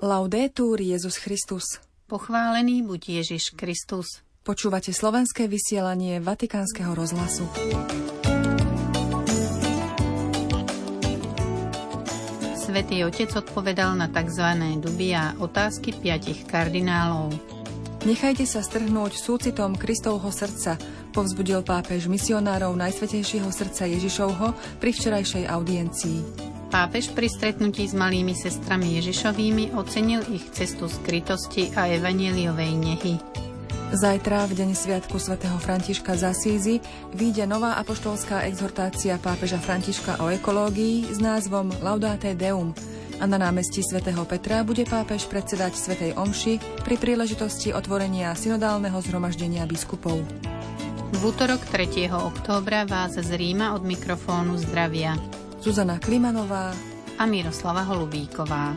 Laudetur Jesus Christus. Pochválený buď Ježiš Kristus. Počúvate slovenské vysielanie Vatikánskeho rozhlasu. Svätý Otec odpovedal na tzv. Dubia otázky 5 kardinálov. Nechajte sa strhnúť súcitom Kristovho srdca, povzbudil pápež misionárov Najsvätejšieho srdca Ježišovho pri včerajšej audiencii. Pápež pri stretnutí s malými sestrami Ježišovými ocenil ich cestu skrytosti a evanjeliovej nehy. Zajtra, v deň sviatku svätého Františka z Asízy, vyjde nová apoštolská exhortácia pápeža Františka o ekológii s názvom Laudate Deum a na námestí svätého Petra bude pápež predsedať svätej omši pri príležitosti otvorenia synodálneho zhromaždenia biskupov. V útorok 3. októbra vás z Ríma od mikrofónu zdravia Zuzana Klimanová a Miroslava Holubíková.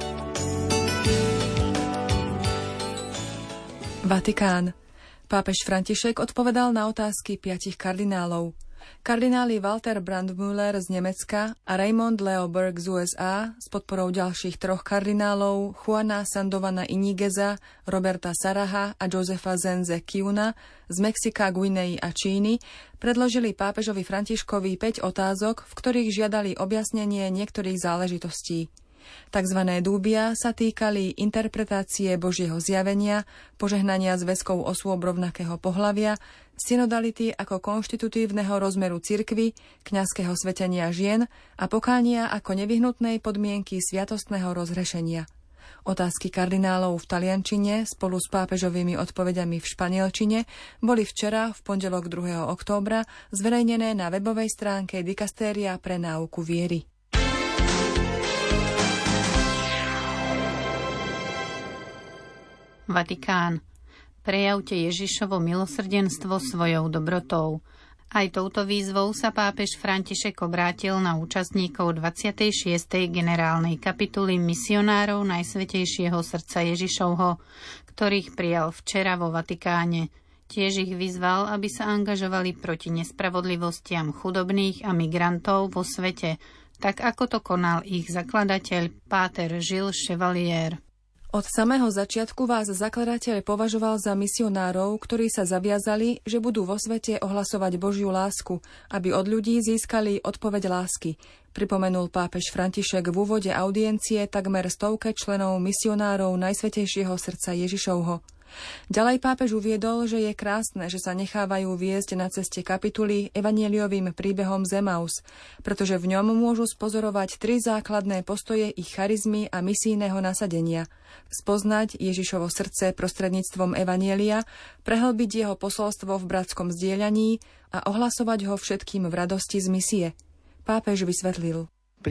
Vatikán. Pápež František odpovedal na otázky 5 kardinálov. Kardináli Walter Brandmüller z Nemecka a Raymond Leo Burke z USA s podporou ďalších 3 kardinálov Juana Sandovana Inigueza, Roberta Saraha a Josefa Zenze Kiuna z Mexika, Guinei a Číny predložili pápežovi Františkovi 5 otázok, v ktorých žiadali objasnenie niektorých záležitostí. Takzvané dúbia sa týkali interpretácie Božieho zjavenia, požehnania zväzkov osôb rovnakého pohlavia, synodality ako konštitutívneho rozmeru cirkvi, kňazského svetenia žien a pokánia ako nevyhnutnej podmienky sviatostného rozhrešenia. Otázky kardinálov v taliančine spolu s pápežovými odpoveďami v španielčine boli včera, v pondelok 2. októbra, zverejnené na webovej stránke Dikastéria pre náuku viery. Vatikán. Prejavte Ježišovo milosrdenstvo svojou dobrotou. Aj touto výzvou sa pápež František obrátil na účastníkov 26. generálnej kapituly misionárov Najsvätejšieho srdca Ježišovho, ktorých prijal včera vo Vatikáne. Tiež ich vyzval, aby sa angažovali proti nespravodlivostiam chudobných a migrantov vo svete, tak ako to konal ich zakladateľ páter Gilles Chevalier. Od samého začiatku vás zakladateľ považoval za misionárov, ktorí sa zaviazali, že budú vo svete ohlasovať Božiu lásku, aby od ľudí získali odpoveď lásky, pripomenul pápež František v úvode audiencie takmer 100 členov misionárov Najsvätejšieho srdca Ježišovho. Ďalej pápež uviedol, že je krásne, že sa nechávajú viesť na ceste kapituly evanjeliovým príbehom z Emaus, pretože v ňom môžu spozorovať 3 základné postoje ich charizmy a misijného nasadenia. Spoznať Ježišovo srdce prostredníctvom evanjelia, prehlbiť jeho posolstvo v bratskom zdieľaní a ohlasovať ho všetkým v radosti z misie. Pápež vysvetlil.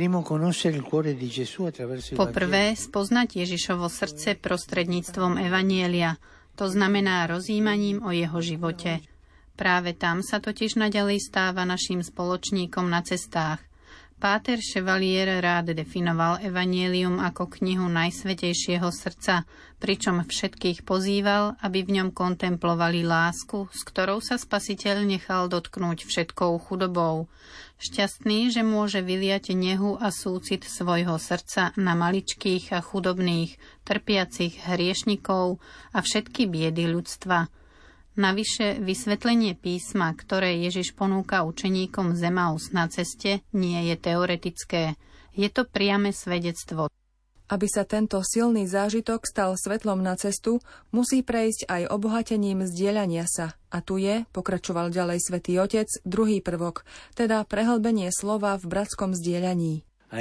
Poprvé, spoznať Ježišovo srdce prostredníctvom evanjelia, to znamená rozjímaním o jeho živote. Práve tam sa totiž naďalej stáva naším spoločníkom na cestách. Páter Chevalier rád definoval evanjelium ako knihu Najsvätejšieho srdca, pričom všetkých pozýval, aby v ňom kontemplovali lásku, s ktorou sa Spasiteľ nechal dotknúť všetkou chudobou. Šťastný, že môže vyliať nehu a súcit svojho srdca na maličkých a chudobných, trpiacich hriešnikov a všetky biedy ľudstva. Navyše vysvetlenie písma, ktoré Ježiš ponúka učeníkom z Emaus na ceste, nie je teoretické. Je to priame svedectvo. Aby sa tento silný zážitok stal svetlom na cestu, musí prejsť aj obohatením zdieľania sa. A tu je, pokračoval ďalej Svätý Otec, druhý prvok, teda prehlbenie slova v bratskom zdieľaní.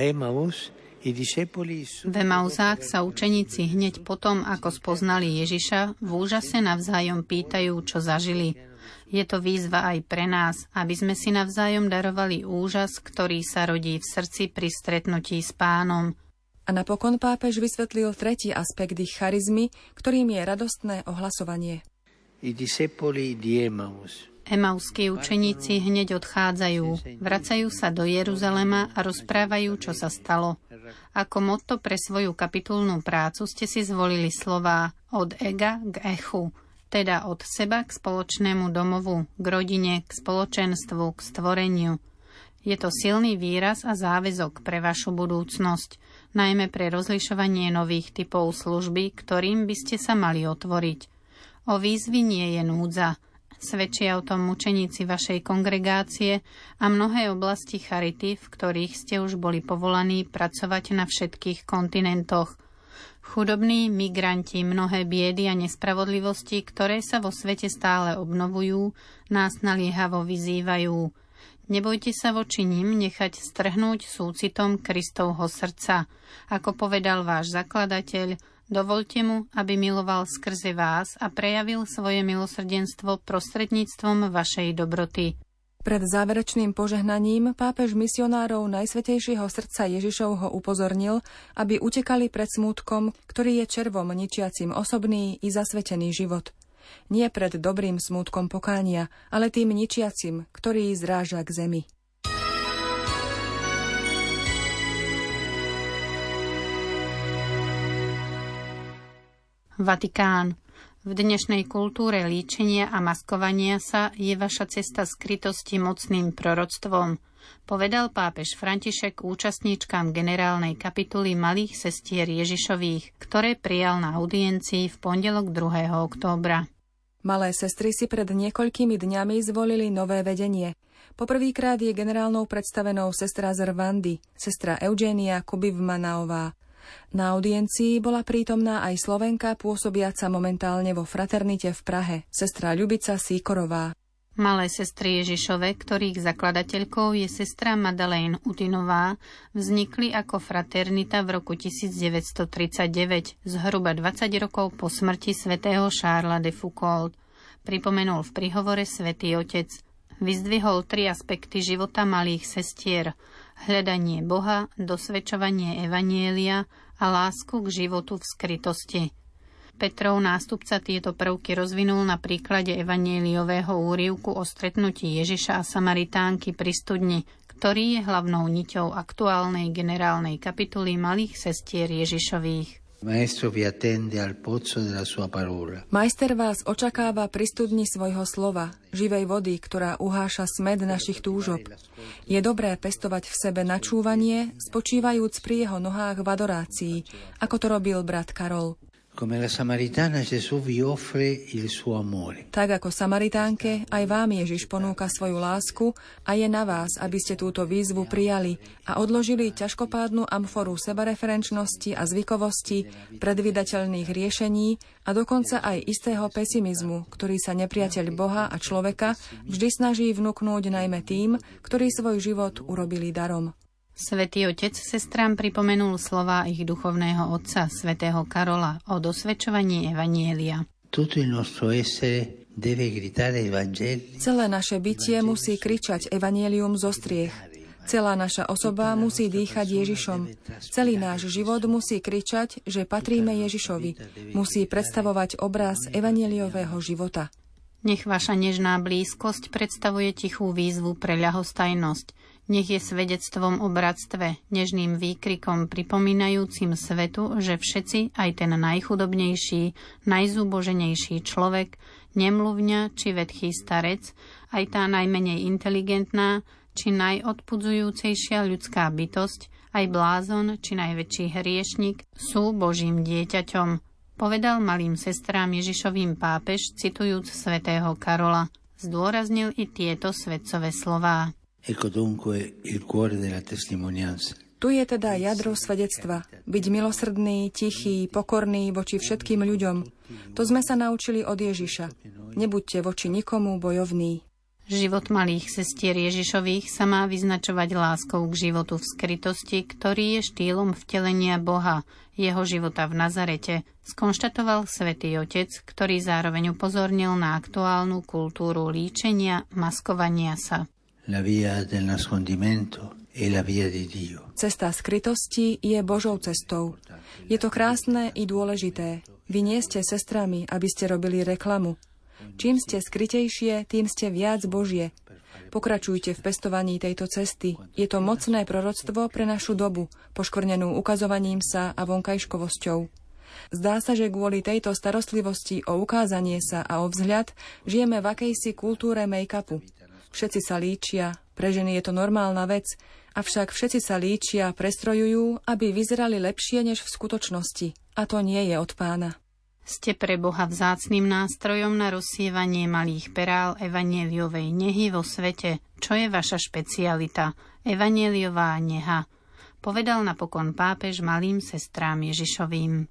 V Emausách sa učeníci hneď potom, ako spoznali Ježiša, v úžase navzájom pýtajú, čo zažili. Je to výzva aj pre nás, aby sme si navzájom darovali úžas, ktorý sa rodí v srdci pri stretnutí s Pánom. A napokon pápež vysvetlil tretí aspekt ich charizmy, ktorým je radostné ohlasovanie. Emauskí učeníci hneď odchádzajú, vracajú sa do Jeruzalema a rozprávajú, čo sa stalo. Ako motto pre svoju kapitulnú prácu ste si zvolili slová od ega k echu, teda od seba k spoločnému domovu, k rodine, k spoločenstvu, k stvoreniu. Je to silný výraz a záväzok pre vašu budúcnosť, najmä pre rozlišovanie nových typov služby, ktorým by ste sa mali otvoriť. O výzvy nie je núdza. Svedčia o tom mučeníci vašej kongregácie a mnohé oblasti charity, v ktorých ste už boli povolaní pracovať na všetkých kontinentoch. Chudobní, migranti, mnohé biedy a nespravodlivosti, ktoré sa vo svete stále obnovujú, nás naliehavo vyzývajú. Nebojte sa voči nim nechať strhnúť súcitom Kristovho srdca. Ako povedal váš zakladateľ, dovoľte mu, aby miloval skrze vás a prejavil svoje milosrdenstvo prostredníctvom vašej dobroty. Pred záverečným požehnaním pápež misionárov Najsvätejšieho srdca Ježišovho upozornil, aby utekali pred smútkom, ktorý je červom ničiacim osobný i zasvetený život. Nie pred dobrým smútkom pokánia, ale tým ničiacim, ktorý zráža k zemi. Vatikán. V dnešnej kultúre líčenia a maskovania sa je vaša cesta skrytosti mocným proroctvom, povedal pápež František účastníčkam generálnej kapituly Malých sestier Ježišových, ktoré prijal na audiencii v pondelok 2. októbra. Malé sestry si pred niekoľkými dňami zvolili nové vedenie. Poprvýkrát je generálnou predstavenou sestra z Rwandy, sestra Eugenia Kubivmanaová. Na audiencii bola prítomná aj Slovenka pôsobiaca momentálne vo Fraternite v Prahe, sestra Ľubica Síkorová. Malé sestry Ježišove, ktorých zakladateľkou je sestra Madeleine Utinová, vznikli ako fraternita v roku 1939, zhruba 20 rokov po smrti svätého Charlesa de Foucauld. Pripomenul v príhovore Svätý Otec. Vyzdvihol 3 aspekty života malých sestier: hľadanie Boha, dosvedčovanie evanjelia a lásku k životu v skrytosti. Petrov nástupca tieto prvky rozvinul na príklade evanjeliového úryvku o stretnutí Ježiša a Samaritánky pri studni, ktorý je hlavnou niťou aktuálnej generálnej kapituly Malých sestier Ježišových. Majster vás očakáva pri studni svojho slova, živej vody, ktorá uháša smäd našich túžob. Je dobré pestovať v sebe načúvanie, spočívajúc pri jeho nohách v adorácii, ako to robil brat Karol. Tak ako Samaritánke, aj vám Ježiš ponúka svoju lásku a je na vás, aby ste túto výzvu prijali a odložili ťažkopádnu amforu sebareferenčnosti a zvykovosti, predvydateľných riešení a dokonca aj istého pesimizmu, ktorý sa nepriateľ Boha a človeka vždy snaží vnúknúť najmä tým, ktorí svoj život urobili darom. Svätý Otec sestrám pripomenul slová ich duchovného otca, svätého Karola, o dosvedčovaní evanjelia. Celé naše bytie musí kričať evanjelium zo striech. Celá naša osoba musí dýchať Ježišom. Celý náš život musí kričať, že patríme Ježišovi. Musí predstavovať obraz evanjeliového života. Nech vaša nežná blízkosť predstavuje tichú výzvu pre ľahostajnosť. Nech je svedectvom o bratstve, nežným výkrikom pripomínajúcim svetu, že všetci, aj ten najchudobnejší, najzúboženejší človek, nemluvňa či vetchý starec, aj tá najmenej inteligentná či najodpudzujúcejšia ľudská bytosť, aj blázon či najväčší hriešnik sú Božím dieťaťom, povedal malým sestrám Ježišovým pápež, citujúc svätého Karola. Zdôraznil i tieto svetcové slová. Tu je teda jadro svedectva. Byť milosrdný, tichý, pokorný voči všetkým ľuďom. To sme sa naučili od Ježiša. Nebuďte voči nikomu bojovní. Život malých sestier Ježišových sa má vyznačovať láskou k životu v skrytosti, ktorý je štýlom vtelenia Boha, jeho života v Nazarete, skonštatoval Svätý Otec, ktorý zároveň upozornil na aktuálnu kultúru líčenia, maskovania sa. Cesta skrytosti je Božou cestou. Je to krásne i dôležité. Vy nie ste sestrami, aby ste robili reklamu. Čím ste skrytejšie, tým ste viac Božie. Pokračujte v pestovaní tejto cesty. Je to mocné proroctvo pre našu dobu, poškvrnenú ukazovaním sa a vonkajškovosťou. Zdá sa, že kvôli tejto starostlivosti o ukázanie sa a o vzhľad žijeme v akejsi kultúre make-upu. Všetci sa líčia, Pre ženy je to normálna vec, avšak všetci sa líčia, prestrojujú, aby vyzerali lepšie než v skutočnosti. A to nie je od Pána. Ste pre Boha vzácnym nástrojom na rozsievanie malých perál evanjeliovej nehy vo svete. Čo je vaša špecialita? Evanjeliová neha. Povedal napokon pápež malým sestrám Ježišovým.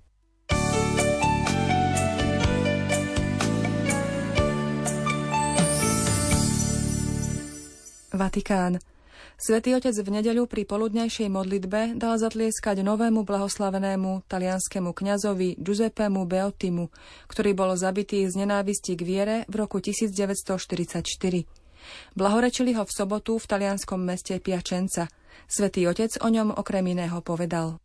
Vatikán. Svätý Otec v nedeľu pri poludňajšej modlitbe dal zatlieskať novému blahoslavenému talianskému kňazovi Giuseppemu Beottimu, ktorý bol zabitý z nenávisti k viere v roku 1944. Blahorečili ho v sobotu v talianskom meste Piacenza. Svätý Otec o ňom okrem iného povedal: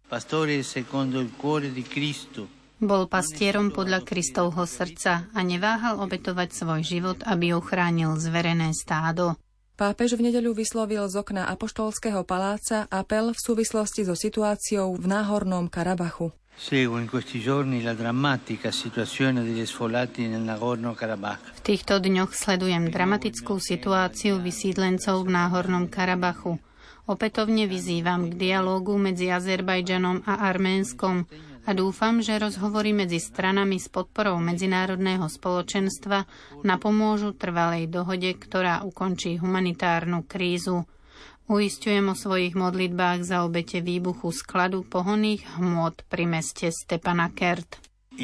Bol pastierom podľa Kristovho srdca a neváhal obetovať svoj život, aby ochránil zverené stádo. Pápež v nedeľu vyslovil z okna apoštolského paláca apel v súvislosti so situáciou v Náhornom Karabachu. V týchto dňoch sledujem dramatickú situáciu vysídlencov v Náhornom Karabachu. Opätovne vyzývam k dialógu medzi Azerbajdžanom a Arménskom a dúfam, že rozhovory medzi stranami s podporou medzinárodného spoločenstva napomôžu trvalej dohode, ktorá ukončí humanitárnu krízu. Uisťujem o svojich modlitbách za obete výbuchu skladu pohonných hmôt pri meste Stepanakert.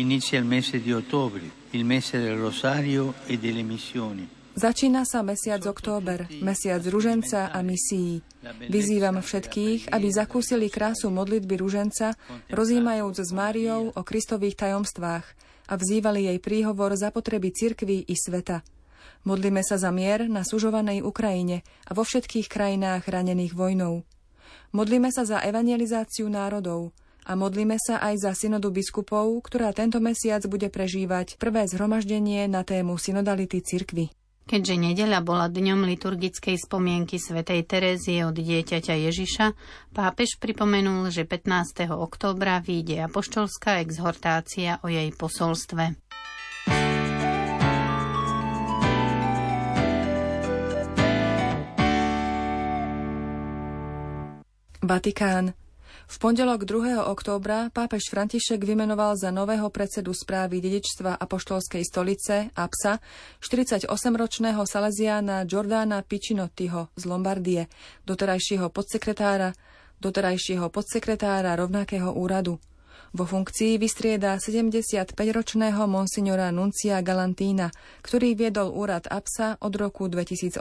Začína sa mesiac október, mesiac ruženca a misií. Vyzývam všetkých, aby zakúsili krásu modlitby ruženca, rozjímajúc s Máriou o Kristových tajomstvách a vzývali jej príhovor za potreby cirkví i sveta. Modlíme sa za mier na sužovanej Ukrajine a vo všetkých krajinách ranených vojnou. Modlíme sa za evangelizáciu národov a modlíme sa aj za synodu biskupov, ktorá tento mesiac bude prežívať prvé zhromaždenie na tému synodality cirkvi. Keďže nedeľa bola dňom liturgickej spomienky svätej Terézie od dieťaťa Ježiša, pápež pripomenul, že 15. októbra vyjde apoštolská exhortácia o jej posolstve. Vatikán. V pondelok 2. októbra pápež František vymenoval za nového predsedu správy dedičstva Apoštolskej stolice APSA 48-ročného Salesiána Giordana Piccinottiho z Lombardie, doterajšieho podsekretára rovnakého úradu. Vo funkcii vystrieda 75-ročného monsignora Nuncia Galantína, ktorý viedol úrad APSA od roku 2018.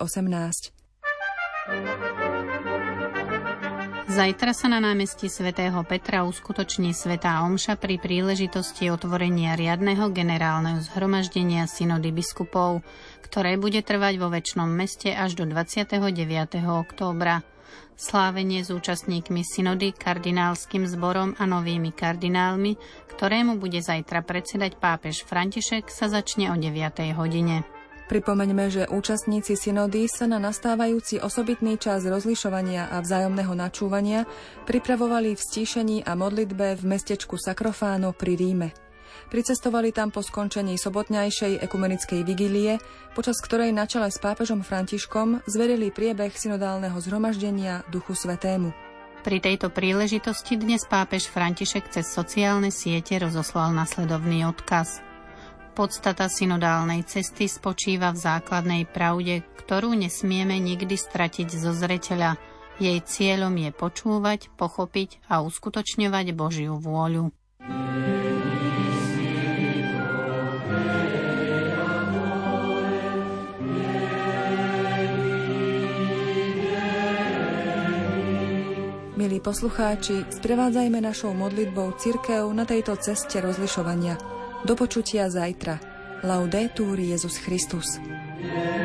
Zajtra sa na námestí svätého Petra uskutoční svätá omša pri príležitosti otvorenia riadneho generálneho zhromaždenia synody biskupov, ktoré bude trvať vo Večnom meste až do 29. októbra. Slávenie s účastníkmi synody, kardinálskym zborom a novými kardinálmi, ktorému bude zajtra predsedať pápež František, sa začne o 9. hodine. Pripomeňme, že účastníci synody sa na nastávajúci osobitný čas rozlišovania a vzájomného načúvania pripravovali v stíšení a modlitbe v mestečku Sacrofano pri Ríme. Pricestovali tam po skončení sobotňajšej ekumenickej vigílie, počas ktorej na čele s pápežom Františkom zverili priebeh synodálneho zhromaždenia Duchu Svätému. Pri tejto príležitosti dnes pápež František cez sociálne siete rozoslal nasledovný odkaz. Podstata synodálnej cesty spočíva v základnej pravde, ktorú nesmieme nikdy stratiť zo zreteľa. Jej cieľom je počúvať, pochopiť a uskutočňovať Božiu vôľu. Milí poslucháči, sprevádzajme našou modlitbou cirkev na tejto ceste rozlišovania. Do počutia zajtra. Laudetur Jesus Christus.